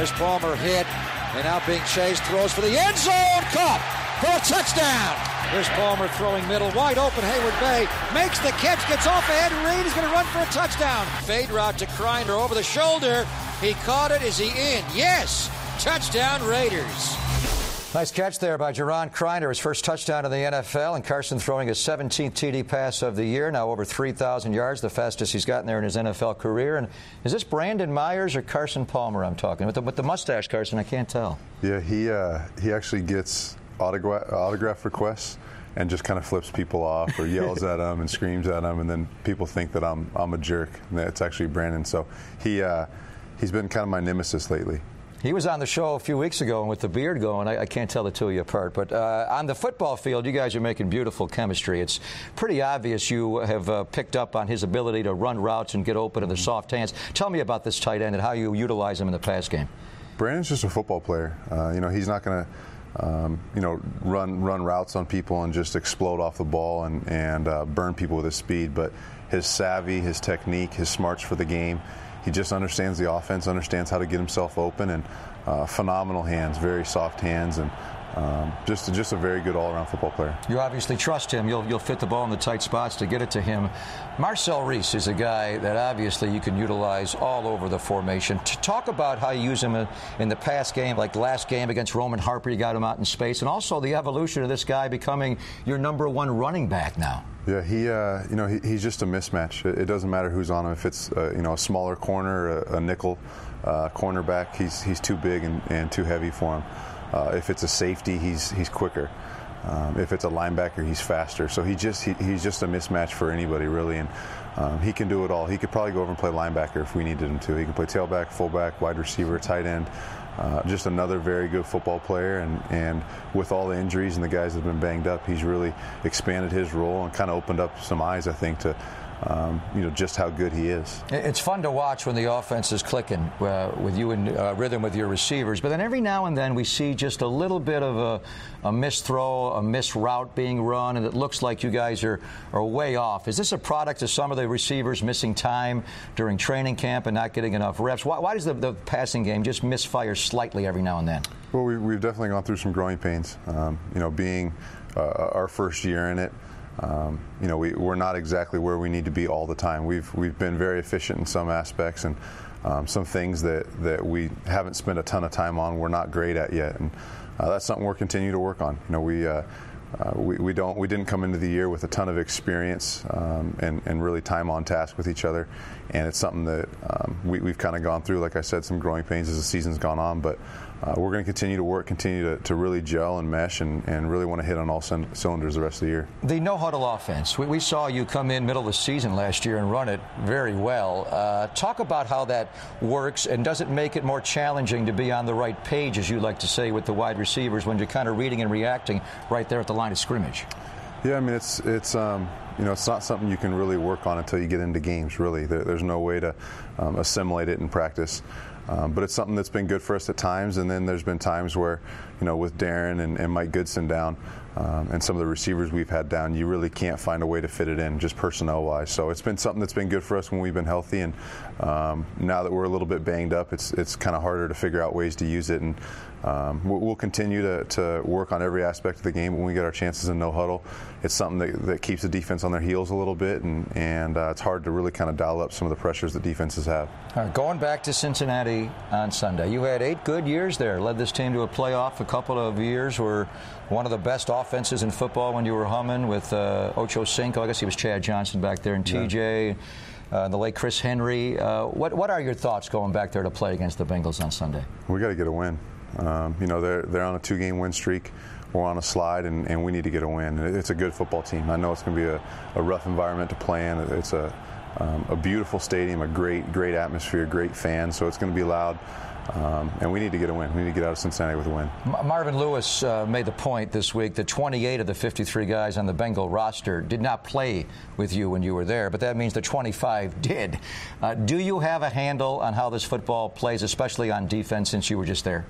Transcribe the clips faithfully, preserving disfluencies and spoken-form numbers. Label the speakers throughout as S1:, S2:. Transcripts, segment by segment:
S1: Chris Palmer hit, and now being chased, throws for the end zone, caught for a touchdown. Chris Palmer throwing middle, wide open. Hayward Bay makes the catch, gets off ahead. Reed is going to run for a touchdown. Fade route to Kreiner over the shoulder. He caught it. Is he in? Yes. Touchdown, Raiders.
S2: Nice catch there by Jaron Kreiner, his first touchdown in the N F L, and Carson throwing his seventeenth T D pass of the year, now over three thousand yards, the fastest he's gotten there in his N F L career. And is this Brandon Myers or Carson Palmer I'm talking? With the, with the mustache, Carson, I can't tell.
S3: Yeah, he uh, he actually gets autograph, autograph requests and just kind of flips people off or yells at them and screams at them, and then people think that I'm I'm a jerk. And it's actually Brandon. So he uh, he's been kind of my nemesis lately.
S2: He was on the show a few weeks ago, and with the beard going, I, I can't tell the two of you apart. But uh, on the football field, you guys are making beautiful chemistry. It's pretty obvious you have uh, picked up on his ability to run routes and get open in the soft hands. Tell me about this tight end and how you utilize him in the pass game.
S3: Brandon's just a football player. Uh, you know, he's not going to, um, you know, run run routes on people and just explode off the ball and, and uh, burn people with his speed. But his savvy, his technique, his smarts for the game, he just understands the offense, understands how to get himself open, and uh, phenomenal hands, very soft hands, and um, just just a very good all-around football player.
S2: You obviously trust him. You'll you'll fit the ball in the tight spots to get it to him. Marcel Reese is a guy that obviously you can utilize all over the formation. To talk about how you use him in the pass game, like last game against Roman Harper, you got him out in space, and also the evolution of this guy becoming your number one running back now.
S3: Yeah, he, uh, you know, he, he's just a mismatch. It, it doesn't matter who's on him. If it's, uh, you know, a smaller corner, a, a nickel uh, cornerback, he's he's too big and, and too heavy for him. Uh, if it's a safety, he's he's quicker. Um, if it's a linebacker, he's faster. So he just he, he's just a mismatch for anybody, really. And um, he can do it all. He could probably go over and play linebacker if we needed him to. He can play tailback, fullback, wide receiver, tight end. Uh, just another very good football player, and, and with all the injuries and the guys that have been banged up, he's really expanded his role and kind of opened up some eyes, I think, to um, you know, just how good he is.
S2: It's fun to watch when the offense is clicking uh, with you in uh, rhythm with your receivers, but then every now and then we see just a little bit of a, a missed throw, a missed route being run, and it looks like you guys are, are way off. Is this a product of some of the receivers missing time during training camp and not getting enough reps? Why, why does the, the passing game just misfire slightly every now and then?
S3: Well, we, we've definitely gone through some growing pains. Um, you know, being uh, our first year in it, Um, you know, we, we're not exactly where we need to be all the time. We've we've been very efficient in some aspects, and um, some things that, that we haven't spent a ton of time on, we're not great at yet, and uh, that's something we're continuing to work on. You know, we, uh, uh, we we don't we didn't come into the year with a ton of experience um, and and really time on task with each other, and it's something that um, we, we've kind of gone through. Like I said, some growing pains as the season's gone on, but. Uh, we're going to continue to work, continue to, to really gel and mesh, and, and really want to hit on all c- cylinders the rest of the year.
S2: The no-huddle offense, we, we saw you come in middle of the season last year and run it very well. Uh, talk about how that works, and does it make it more challenging to be on the right page, as you like to say, with the wide receivers when you're kind of reading and reacting right there at the line of scrimmage?
S3: Yeah, I mean, it's it's um, you know, it's not something you can really work on until you get into games. Really, there, there's no way to um, assimilate it in practice. Um, but it's something that's been good for us at times, and then there's been times where, you know, with Darren and, and Mike Goodson down, um, and some of the receivers we've had down, you really can't find a way to fit it in, just personnel-wise. So it's been something that's been good for us when we've been healthy, and um, now that we're a little bit banged up, it's it's kind of harder to figure out ways to use it. And um, we'll continue to, to work on every aspect of the game when we get our chances in no huddle. It's something that, that keeps the defense on their heels a little bit, and, and uh, it's hard to really kind of dial up some of the pressures that defenses have.
S2: All right, going back to Cincinnati on Sunday, you had eight good years there, led this team to a playoff. A couple of years were one of the best offenses in football when you were humming with uh, Ocho Cinco. I guess he was Chad Johnson back there, and T J, yeah. uh, the late Chris Henry. Uh, what what are your thoughts going back there to play against the Bengals on Sunday?
S3: We got to get a win. Um, you know, they're they're on a two-game win streak. We're on a slide, and, and we need to get a win. It's a good football team. I know it's going to be a, a rough environment to play in. It's a um, a beautiful stadium, a great great atmosphere, great fans. So it's going to be loud. Um, and we need to get a win. We need to get out of Cincinnati with a win.
S2: Marvin Lewis uh, made the point this week that twenty-eight of the fifty-three guys on the Bengal roster did not play with you when you were there, but that means the twenty-five did. Uh, do you have a handle on how this football plays, especially on defense, since you were just there?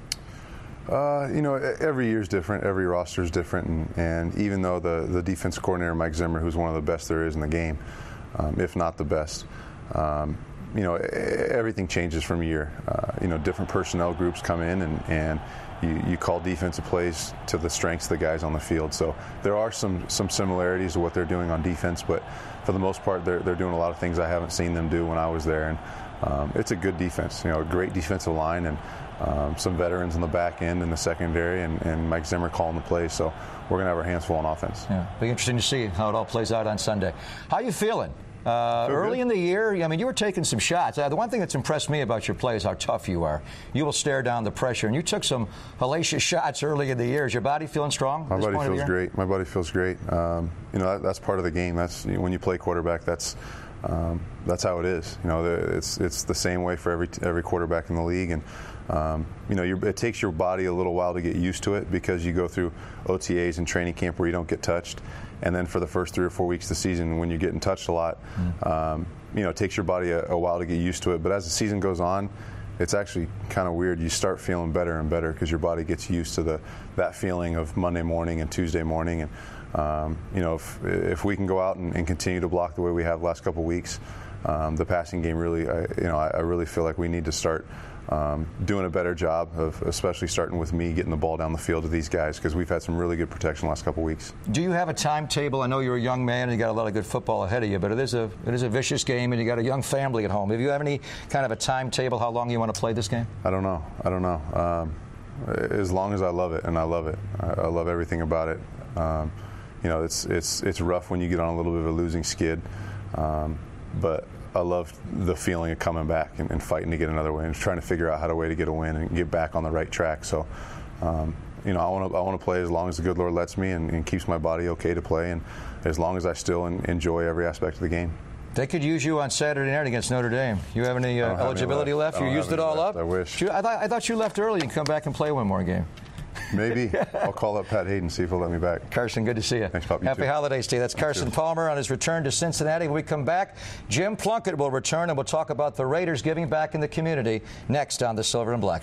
S3: Uh, you know, every year is different. Every roster is different. And, and even though the, the defense coordinator, Mike Zimmer, who's one of the best there is in the game, um, if not the best, um, you know, everything changes from year. Uh, you know, different personnel groups come in, and, and you, you call defensive plays to the strengths of the guys on the field. So there are some some similarities to what they're doing on defense, but for the most part, they're they're doing a lot of things I haven't seen them do when I was there. And um, it's a good defense. You know, a great defensive line, and um, some veterans in the back end and the secondary, and, and Mike Zimmer calling the plays. So we're going to have our hands full on offense.
S2: Yeah, be interesting to see how it all plays out on Sunday. How you feeling? Uh, early
S3: good.
S2: in the year, I mean, you were taking some shots. Uh, the one thing that's impressed me about your play is how tough you are. You will stare down the pressure, and you took some hellacious shots early in the year. Is your body feeling strong?
S3: My body feels great. My body feels great. Um, you know, that, that's part of the game. That's when you play quarterback. That's um, that's how it is. You know, the, it's it's the same way for every every quarterback in the league, and um, you know, you're, it takes your body a little while to get used to it because you go through O T As and training camp where you don't get touched. And then for the first three or four weeks of the season, when you're getting touched a lot, mm. um, you know, it takes your body a, a while to get used to it. But as the season goes on, it's actually kind of weird. You start feeling better and better because your body gets used to the that feeling of Monday morning and Tuesday morning. And um, you know, if if we can go out and, and continue to block the way we have the last couple of weeks, um, the passing game really, I, you know, I, I really feel like we need to start Um, doing a better job of, especially starting with me, getting the ball down the field to these guys, because we've had some really good protection the last couple of weeks.
S2: Do you have a timetable? I know you're a young man and you got a lot of good football ahead of you, but it is a it is a vicious game, and you got a young family at home. Have you have any kind of a timetable how long you want to play this game?
S3: I don't know. I don't know. Um, as long as I love it, and I love it. I, I love everything about it. Um, you know, it's it's it's rough when you get on a little bit of a losing skid, um, but I love the feeling of coming back and, and fighting to get another win, and trying to figure out how to way to get a win and get back on the right track. So, um, you know, I want to I want to play as long as the good Lord lets me, and, and keeps my body okay to play, and as long as I still en- enjoy every aspect of the game.
S2: They could use you on Saturday night against Notre Dame. You have any uh, eligibility left?
S3: left?
S2: You used it all
S3: left.
S2: up?
S3: I wish.
S2: You, I, thought, I thought you left early and come back and play one more game.
S3: Maybe. I'll call up Pat Hayden, see if he'll let me back.
S2: Carson, good to see you.
S3: Thanks, Pop. You
S2: Happy
S3: too.
S2: holidays to you. That's Carson Palmer on his return to Cincinnati. When we come back, Jim Plunkett will return, and we'll talk about the Raiders giving back in the community next on the Silver and Black.